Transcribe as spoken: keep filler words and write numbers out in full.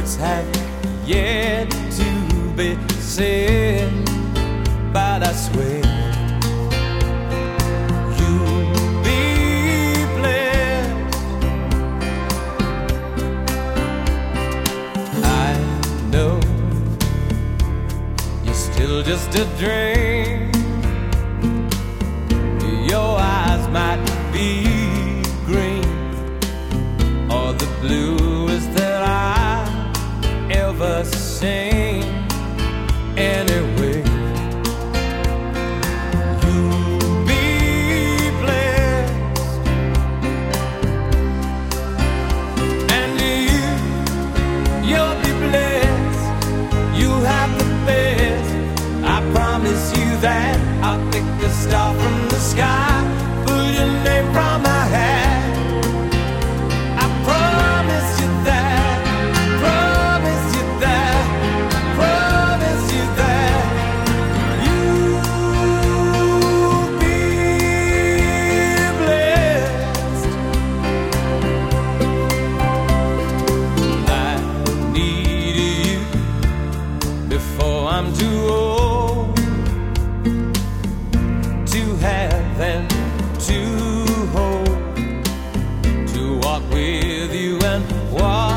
words have yet to be said, but I swear you'll be blessed. I know you're still just a dream. Your eyes might be green or the bluest that I ever seen. Anyway, you'll be blessed, and you, you'll be blessed. You'll have the best. I promise you that. I'll pick a star from the sky, pull your name from my hat. I promise you that, promise you that, promise you that you'll be blessed. I need you before I'm too old to have and to hold, to walk with you and walk